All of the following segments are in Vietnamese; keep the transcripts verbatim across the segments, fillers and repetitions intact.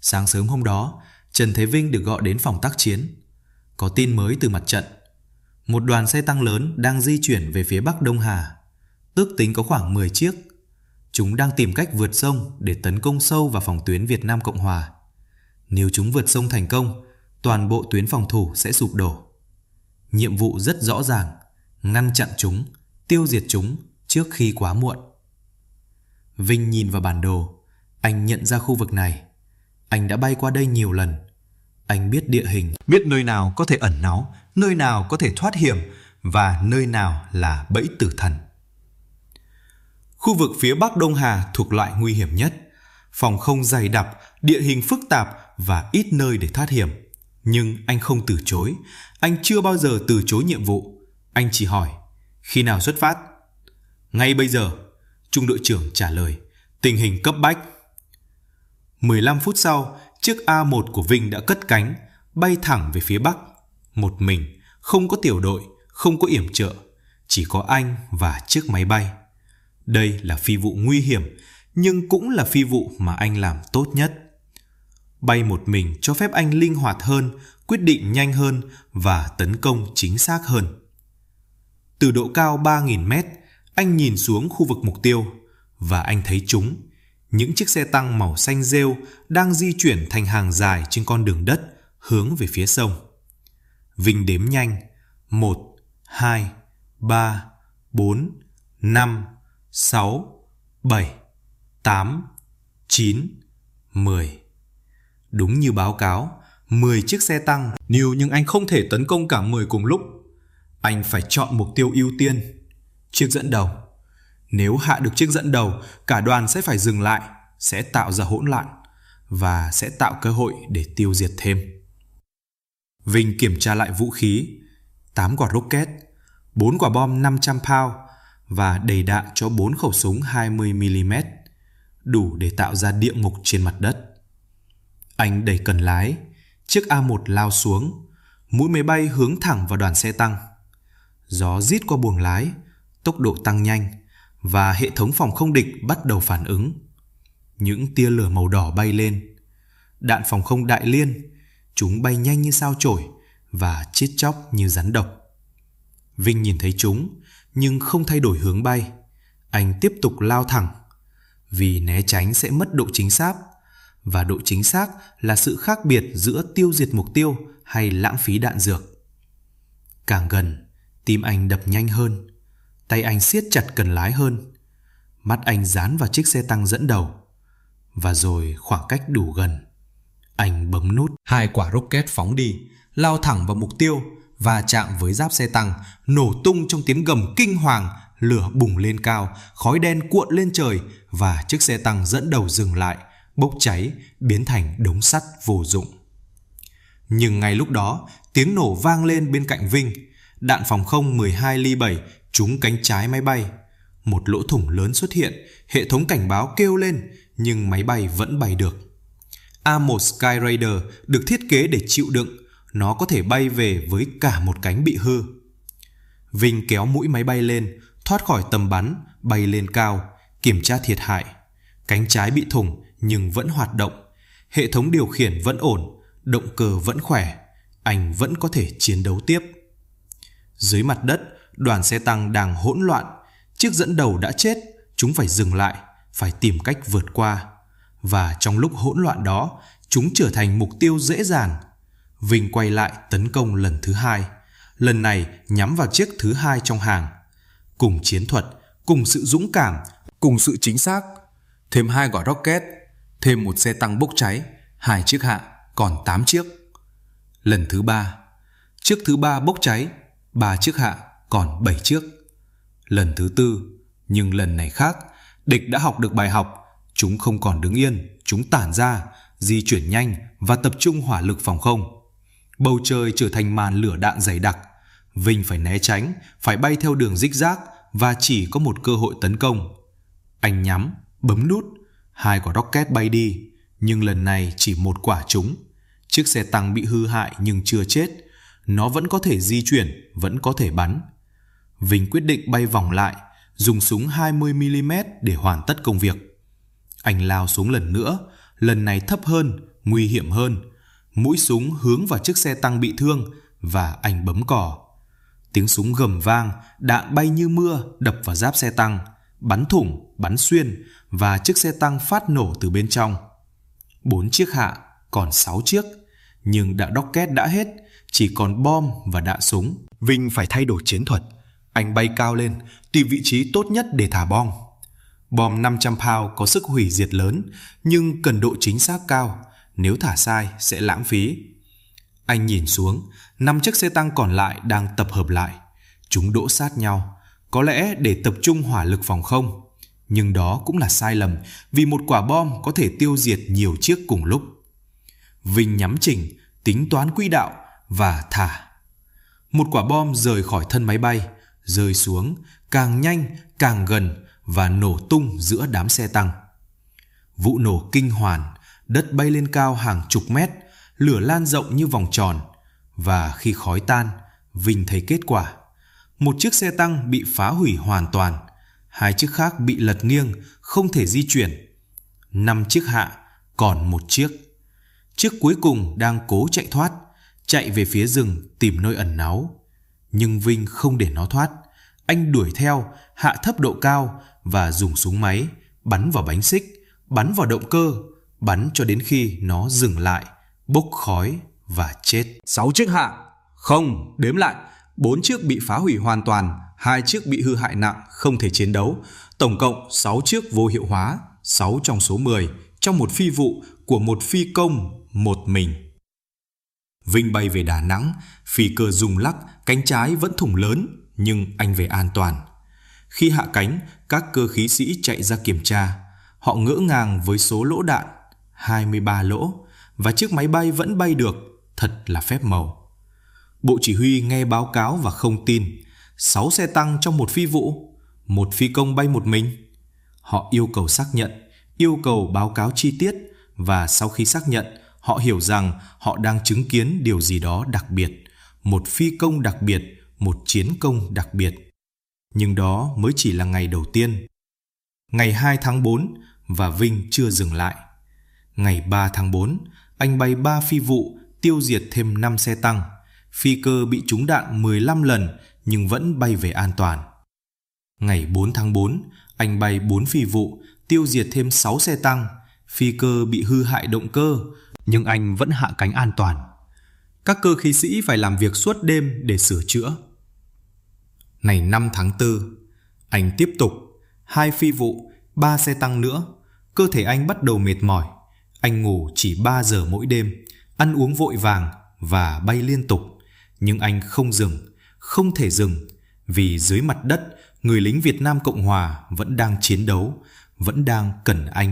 Sáng sớm hôm đó, Trần Thế Vinh được gọi đến phòng tác chiến. Có tin mới từ mặt trận. Một đoàn xe tăng lớn đang di chuyển về phía bắc Đông Hà. Ước tính có khoảng mười chiếc. Chúng đang tìm cách vượt sông để tấn công sâu vào phòng tuyến Việt Nam Cộng Hòa. Nếu chúng vượt sông thành công, toàn bộ tuyến phòng thủ sẽ sụp đổ. Nhiệm vụ rất rõ ràng, ngăn chặn chúng, tiêu diệt chúng trước khi quá muộn. Vinh nhìn vào bản đồ, anh nhận ra khu vực này. Anh đã bay qua đây nhiều lần. Anh biết địa hình, biết nơi nào có thể ẩn náu, nơi nào có thể thoát hiểm và nơi nào là bẫy tử thần. Khu vực phía bắc Đông Hà thuộc loại nguy hiểm nhất. Phòng không dày đặc, địa hình phức tạp và ít nơi để thoát hiểm. Nhưng anh không từ chối. Anh chưa bao giờ từ chối nhiệm vụ. Anh chỉ hỏi, khi nào xuất phát? Ngay bây giờ, trung đội trưởng trả lời, tình hình cấp bách. mười lăm phút sau, chiếc A một của Vinh đã cất cánh, bay thẳng về phía bắc. Một mình, không có tiểu đội, không có yểm trợ, chỉ có anh và chiếc máy bay. Đây là phi vụ nguy hiểm, nhưng cũng là phi vụ mà anh làm tốt nhất. Bay một mình cho phép anh linh hoạt hơn, quyết định nhanh hơn và tấn công chính xác hơn. Từ độ cao ba nghìn mét, anh nhìn xuống khu vực mục tiêu và anh thấy chúng. Những chiếc xe tăng màu xanh rêu đang di chuyển thành hàng dài trên con đường đất hướng về phía sông. Vinh đếm nhanh. Một, hai, ba, bốn, năm, sáu, bảy, tám, chín, mười. Đúng như báo cáo, mười chiếc xe tăng nhiều, nhưng anh không thể tấn công cả mười cùng lúc. Anh phải chọn mục tiêu ưu tiên. Chiếc dẫn đầu. Nếu hạ được chiếc dẫn đầu, cả đoàn sẽ phải dừng lại, sẽ tạo ra hỗn loạn và sẽ tạo cơ hội để tiêu diệt thêm. Vinh kiểm tra lại vũ khí, tám quả rocket, bốn quả bom năm trăm pound và đầy đạn cho bốn khẩu súng hai mươi mi li mét, đủ để tạo ra địa ngục trên mặt đất. Anh đẩy cần lái, chiếc A một lao xuống, mũi máy bay hướng thẳng vào đoàn xe tăng. Gió rít qua buồng lái, tốc độ tăng nhanh và hệ thống phòng không địch bắt đầu phản ứng. Những tia lửa màu đỏ bay lên. Đạn phòng không đại liên, chúng bay nhanh như sao chổi và chết chóc như rắn độc. Vinh nhìn thấy chúng nhưng không thay đổi hướng bay. Anh tiếp tục lao thẳng. Vì né tránh sẽ mất độ chính xác, và độ chính xác là sự khác biệt giữa tiêu diệt mục tiêu hay lãng phí đạn dược. Càng gần, tim anh đập nhanh hơn, tay anh siết chặt cần lái hơn, mắt anh dán vào chiếc xe tăng dẫn đầu. Và rồi khoảng cách đủ gần, anh bấm nút. Hai quả rocket phóng đi, lao thẳng vào mục tiêu và chạm với giáp xe tăng, nổ tung trong tiếng gầm kinh hoàng. Lửa bùng lên cao, khói đen cuộn lên trời và chiếc xe tăng dẫn đầu dừng lại, bốc cháy, biến thành đống sắt vô dụng. Nhưng ngay lúc đó, tiếng nổ vang lên bên cạnh Vinh. Đạn phòng không mười hai ly bảy trúng cánh trái máy bay. Một lỗ thủng lớn xuất hiện, hệ thống cảnh báo kêu lên, nhưng máy bay vẫn bay được. A một Skyraider được thiết kế để chịu đựng, nó có thể bay về với cả một cánh bị hư. Vinh kéo mũi máy bay lên, thoát khỏi tầm bắn, bay lên cao, kiểm tra thiệt hại. Cánh trái bị thủng nhưng vẫn hoạt động, hệ thống điều khiển vẫn ổn, động cơ vẫn khỏe, anh vẫn có thể chiến đấu tiếp. Dưới mặt đất, đoàn xe tăng đang hỗn loạn, chiếc dẫn đầu đã chết, chúng phải dừng lại, phải tìm cách vượt qua. Và trong lúc hỗn loạn đó, chúng trở thành mục tiêu dễ dàng. Vinh quay lại tấn công lần thứ hai, lần này nhắm vào chiếc thứ hai trong hàng. Cùng chiến thuật, cùng sự dũng cảm, cùng sự chính xác. Thêm hai quả rocket, thêm một xe tăng bốc cháy, hai chiếc hạ, còn tám chiếc. Lần thứ ba, chiếc thứ ba bốc cháy, ba chiếc hạ, còn bảy chiếc. Lần thứ tư, nhưng lần này khác, địch đã học được bài học. Chúng không còn đứng yên, chúng tản ra, di chuyển nhanh và tập trung hỏa lực phòng không. Bầu trời trở thành màn lửa đạn dày đặc. Vinh phải né tránh, phải bay theo đường rích rác và chỉ có một cơ hội tấn công. Anh nhắm, bấm nút, hai quả rocket bay đi, nhưng lần này chỉ một quả trúng. Chiếc xe tăng bị hư hại nhưng chưa chết, nó vẫn có thể di chuyển, vẫn có thể bắn. Vinh quyết định bay vòng lại, dùng súng hai mươi mi li mét để hoàn tất công việc. Anh lao xuống lần nữa, lần này thấp hơn, Nguy hiểm hơn, mũi súng hướng vào chiếc xe tăng bị thương và anh bấm còi. Tiếng súng gầm vang, đạn bay như mưa đập vào giáp xe tăng, bắn thủng, bắn xuyên và chiếc xe tăng phát nổ từ bên trong. Bốn chiếc hạ, còn sáu chiếc, nhưng đạn rocket đã hết, chỉ còn bom và đạn súng. Vinh phải thay đổi chiến thuật. Anh bay cao lên, tìm vị trí tốt nhất để thả bom. Bom năm trăm pound có sức hủy diệt lớn, nhưng cần độ chính xác cao. Nếu thả sai sẽ lãng phí. Anh nhìn xuống, năm chiếc xe tăng còn lại đang tập hợp lại. Chúng đỗ sát nhau, có lẽ để tập trung hỏa lực phòng không. Nhưng đó cũng là sai lầm, vì một quả bom có thể tiêu diệt nhiều chiếc cùng lúc. Vinh nhắm chỉnh, tính toán quỹ đạo và thả. Một quả bom rời khỏi thân máy bay, rơi xuống càng nhanh càng gần và nổ tung giữa đám xe tăng. Vụ nổ kinh hoàn, đất bay lên cao hàng chục mét, lửa lan rộng như vòng tròn, và khi khói tan, Vinh thấy kết quả. Một chiếc xe tăng bị phá hủy hoàn toàn, hai chiếc khác bị lật nghiêng, không thể di chuyển. Năm chiếc hạ, còn một chiếc. Chiếc cuối cùng đang cố chạy thoát, chạy về phía rừng tìm nơi ẩn náu. Nhưng Vinh không để nó thoát. Anh đuổi theo, hạ thấp độ cao và dùng súng máy, bắn vào bánh xích, bắn vào động cơ, bắn cho đến khi nó dừng lại, bốc khói và chết. Sáu chiếc hạ. Không, đếm lại. Bốn chiếc bị phá hủy hoàn toàn, hai chiếc bị hư hại nặng, không thể chiến đấu. Tổng cộng sáu chiếc vô hiệu hóa, sáu trong số mười, trong một phi vụ của một phi công một mình. Vinh bay về Đà Nẵng, phi cơ rung lắc, cánh trái vẫn thủng lớn, nhưng anh về an toàn. Khi hạ cánh, các cơ khí sĩ chạy ra kiểm tra. Họ ngỡ ngàng với số lỗ đạn, hai mươi ba lỗ, và chiếc máy bay vẫn bay được, thật là phép màu. Bộ chỉ huy nghe báo cáo và không tin. Sáu xe tăng trong một phi vụ, một phi công bay một mình. Họ yêu cầu xác nhận, yêu cầu báo cáo chi tiết, và sau khi xác nhận, họ hiểu rằng họ đang chứng kiến điều gì đó đặc biệt, một phi công đặc biệt, một chiến công đặc biệt. Nhưng đó mới chỉ là ngày đầu tiên. Ngày hai tháng bốn và Vinh chưa dừng lại. Ngày ba tháng bốn, anh bay ba phi vụ, tiêu diệt thêm năm xe tăng. Phi cơ bị trúng đạn mười lăm lần nhưng vẫn bay về an toàn. Ngày bốn tháng bốn, anh bay bốn phi vụ, tiêu diệt thêm sáu xe tăng. Phi cơ bị hư hại động cơ, nhưng anh vẫn hạ cánh an toàn. Các cơ khí sĩ phải làm việc suốt đêm để sửa chữa. Ngày năm tháng tư, anh tiếp tục, hai phi vụ, ba xe tăng nữa. Cơ thể anh bắt đầu mệt mỏi. Anh ngủ chỉ ba giờ mỗi đêm, ăn uống vội vàng và bay liên tục. Nhưng anh không dừng, không thể dừng, vì dưới mặt đất, người lính Việt Nam Cộng Hòa vẫn đang chiến đấu, vẫn đang cần anh.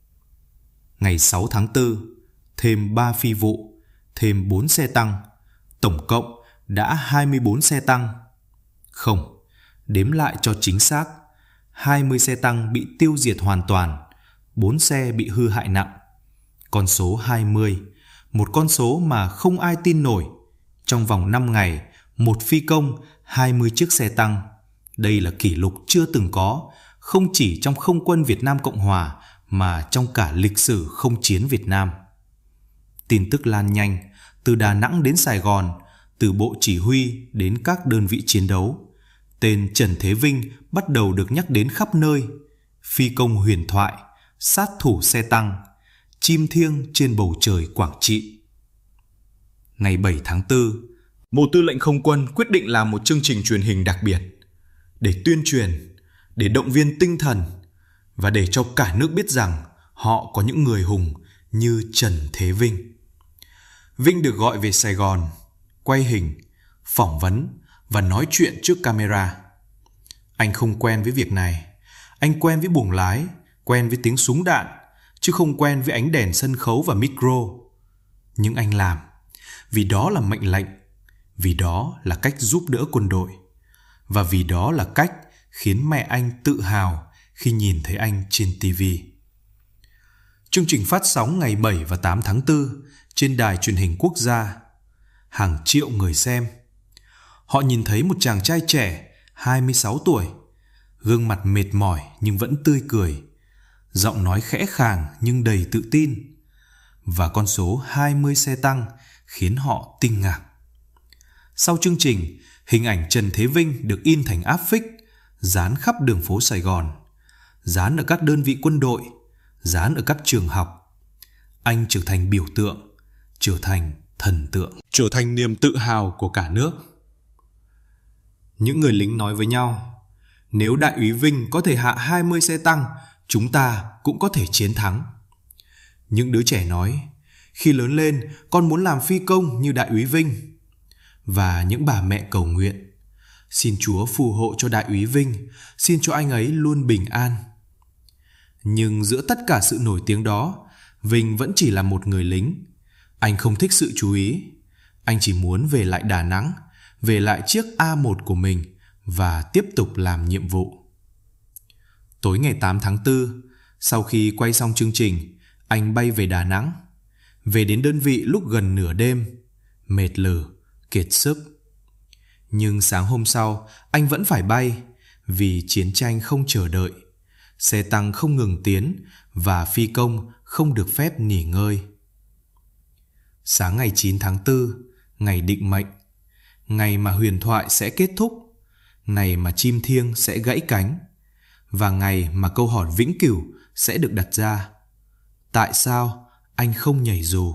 Ngày sáu tháng tư, thêm ba phi vụ, thêm bốn xe tăng. Tổng cộng đã hai mươi bốn xe tăng. Không, đếm lại cho chính xác, hai mươi xe tăng bị tiêu diệt hoàn toàn, bốn xe bị hư hại nặng. Con số hai mươi, một con số mà không ai tin nổi. Trong vòng năm ngày, một phi công, hai mươi chiếc xe tăng. Đây là kỷ lục chưa từng có, không chỉ trong không quân Việt Nam Cộng Hòa, mà trong cả lịch sử không chiến Việt Nam. Tin tức lan nhanh, từ Đà Nẵng đến Sài Gòn, từ bộ chỉ huy đến các đơn vị chiến đấu. Tên Trần Thế Vinh bắt đầu được nhắc đến khắp nơi. Phi công huyền thoại, sát thủ xe tăng, chim thiêng trên bầu trời Quảng Trị. Ngày bảy tháng tư, Bộ Tư lệnh Không quân quyết định làm một chương trình truyền hình đặc biệt để tuyên truyền, để động viên tinh thần và để cho cả nước biết rằng họ có những người hùng như Trần Thế Vinh. Vinh được gọi về Sài Gòn, quay hình, phỏng vấn và nói chuyện trước camera. Anh không quen với việc này. Anh quen với buồng lái, quen với tiếng súng đạn, chứ không quen với ánh đèn sân khấu và micro. Nhưng anh làm, vì đó là mệnh lệnh, vì đó là cách giúp đỡ quân đội, và vì đó là cách khiến mẹ anh tự hào khi nhìn thấy anh trên ti vi. Chương trình phát sóng ngày bảy và tám tháng tư trên đài truyền hình quốc gia. Hàng triệu người xem. Họ nhìn thấy một chàng trai trẻ, hai mươi sáu tuổi, gương mặt mệt mỏi nhưng vẫn tươi cười, giọng nói khẽ khàng nhưng đầy tự tin. và con số hai mươi xe tăng khiến họ kinh ngạc. Sau chương trình, hình ảnh Trần Thế Vinh được in thành áp phích, dán khắp đường phố Sài Gòn, dán ở các đơn vị quân đội, dán ở các trường học. Anh trở thành biểu tượng, trở thành thần tượng, trở thành niềm tự hào của cả nước. Những người lính nói với nhau, nếu đại úy Vinh có thể hạ hai mươi xe tăng, chúng ta cũng có thể chiến thắng. Những đứa trẻ nói, khi lớn lên, con muốn làm phi công như đại úy Vinh. Và những bà mẹ cầu nguyện, xin Chúa phù hộ cho đại úy Vinh, xin cho anh ấy luôn bình an. Nhưng giữa tất cả sự nổi tiếng đó, Vinh vẫn chỉ là một người lính. Anh không thích sự chú ý. Anh chỉ muốn về lại Đà Nẵng, về lại chiếc A một của mình và tiếp tục làm nhiệm vụ. Tối ngày tám tháng tư, sau khi quay xong chương trình, anh bay về Đà Nẵng. Về đến đơn vị lúc gần nửa đêm, mệt lử, kiệt sức. Nhưng sáng hôm sau, anh vẫn phải bay vì chiến tranh không chờ đợi. Xe tăng không ngừng tiến và phi công không được phép nghỉ ngơi. Sáng ngày chín tháng tư, ngày định mệnh, ngày mà huyền thoại sẽ kết thúc, ngày mà chim thiêng sẽ gãy cánh, và ngày mà câu hỏi vĩnh cửu sẽ được đặt ra. Tại sao anh không nhảy dù?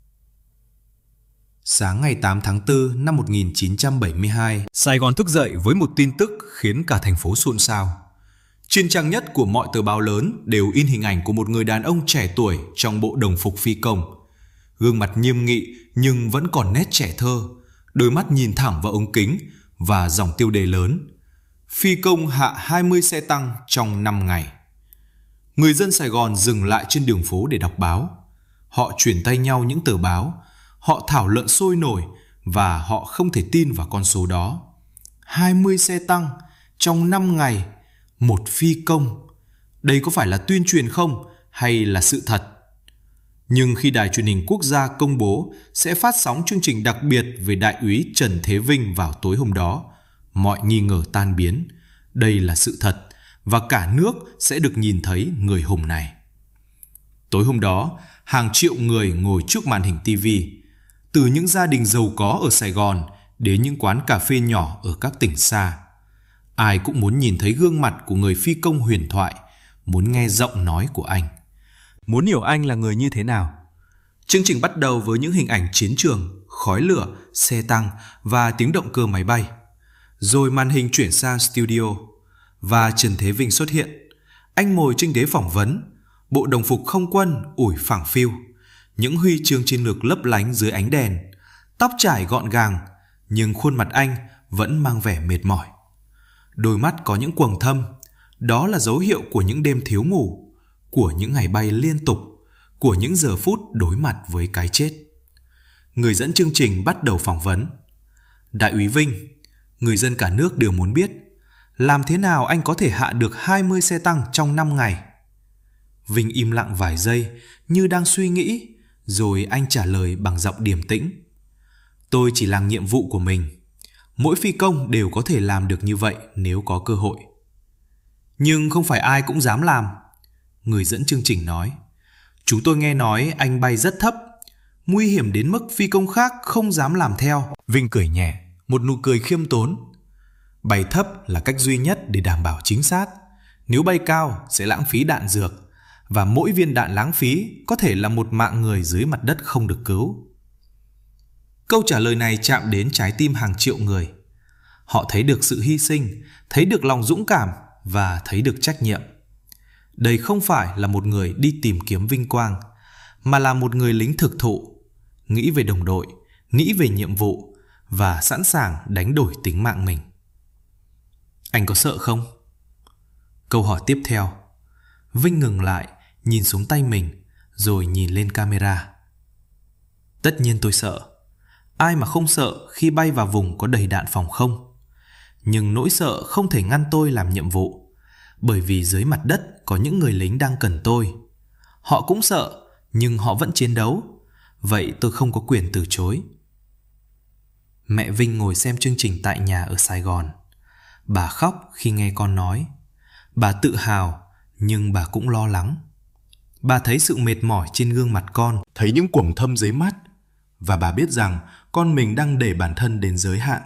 Sáng ngày tám tháng tư năm một nghìn chín trăm bảy mươi hai, Sài Gòn thức dậy với một tin tức khiến cả thành phố xôn xao. Trên trang nhất của mọi tờ báo lớn đều in hình ảnh của một người đàn ông trẻ tuổi trong bộ đồng phục phi công. Gương mặt nghiêm nghị nhưng vẫn còn nét trẻ thơ, đôi mắt nhìn thẳng vào ống kính và dòng tiêu đề lớn: phi công hạ hai mươi xe tăng trong năm ngày. Người dân Sài Gòn dừng lại trên đường phố để đọc báo. Họ chuyển tay nhau những tờ báo, họ thảo luận sôi nổi và họ không thể tin vào con số đó. hai mươi xe tăng trong năm ngày, một phi công. Đây có phải là tuyên truyền không hay là sự thật? Nhưng khi Đài Truyền hình Quốc gia công bố sẽ phát sóng chương trình đặc biệt về đại úy Trần Thế Vinh vào tối hôm đó, mọi nghi ngờ tan biến. Đây là sự thật và cả nước sẽ được nhìn thấy người hùng này. Tối hôm đó, hàng triệu người ngồi trước màn hình ti vi, từ những gia đình giàu có ở Sài Gòn đến những quán cà phê nhỏ ở các tỉnh xa. Ai cũng muốn nhìn thấy gương mặt của người phi công huyền thoại, muốn nghe giọng nói của anh, muốn hiểu anh là người như thế nào. Chương trình bắt đầu với những hình ảnh chiến trường, khói lửa, xe tăng và tiếng động cơ máy bay. Rồi màn hình chuyển sang studio và Trần Thế Vinh xuất hiện. Anh ngồi trên ghế phỏng vấn, bộ đồng phục không quân ủi phẳng phiu, những huy chương trên ngực lấp lánh dưới ánh đèn, tóc trải gọn gàng, nhưng khuôn mặt anh vẫn mang vẻ mệt mỏi. Đôi mắt có những quầng thâm, đó là dấu hiệu của những đêm thiếu ngủ, của những ngày bay liên tục, của những giờ phút đối mặt với cái chết. Người dẫn chương trình bắt đầu phỏng vấn. Đại úy Vinh, người dân cả nước đều muốn biết, làm thế nào anh có thể hạ được hai mươi xe tăng trong năm ngày? Vinh im lặng vài giây như đang suy nghĩ, rồi anh trả lời bằng giọng điềm tĩnh. Tôi chỉ làm nhiệm vụ của mình. Mỗi phi công đều có thể làm được như vậy nếu có cơ hội. Nhưng không phải ai cũng dám làm. Người dẫn chương trình nói. Chúng tôi nghe nói anh bay rất thấp, nguy hiểm đến mức phi công khác không dám làm theo. Vinh cười nhẹ, một nụ cười khiêm tốn. Bay thấp là cách duy nhất để đảm bảo chính xác. Nếu bay cao sẽ lãng phí đạn dược, và mỗi viên đạn lãng phí có thể là một mạng người dưới mặt đất không được cứu. Câu trả lời này chạm đến trái tim hàng triệu người. Họ thấy được sự hy sinh, thấy được lòng dũng cảm và thấy được trách nhiệm. Đây không phải là một người đi tìm kiếm vinh quang, mà là một người lính thực thụ, nghĩ về đồng đội, nghĩ về nhiệm vụ và sẵn sàng đánh đổi tính mạng mình. Anh có sợ không? Câu hỏi tiếp theo. Vinh ngừng lại, nhìn xuống tay mình, rồi nhìn lên camera. Tất nhiên tôi sợ. Ai mà không sợ khi bay vào vùng có đầy đạn phòng không? Nhưng nỗi sợ không thể ngăn tôi làm nhiệm vụ, bởi vì dưới mặt đất có những người lính đang cần tôi. Họ cũng sợ, nhưng họ vẫn chiến đấu. Vậy tôi không có quyền từ chối. Mẹ Vinh ngồi xem chương trình tại nhà ở Sài Gòn. Bà khóc khi nghe con nói. Bà tự hào, nhưng bà cũng lo lắng. Bà thấy sự mệt mỏi trên gương mặt con, thấy những quầng thâm dưới mắt, và bà biết rằng con mình đang đẩy bản thân đến giới hạn.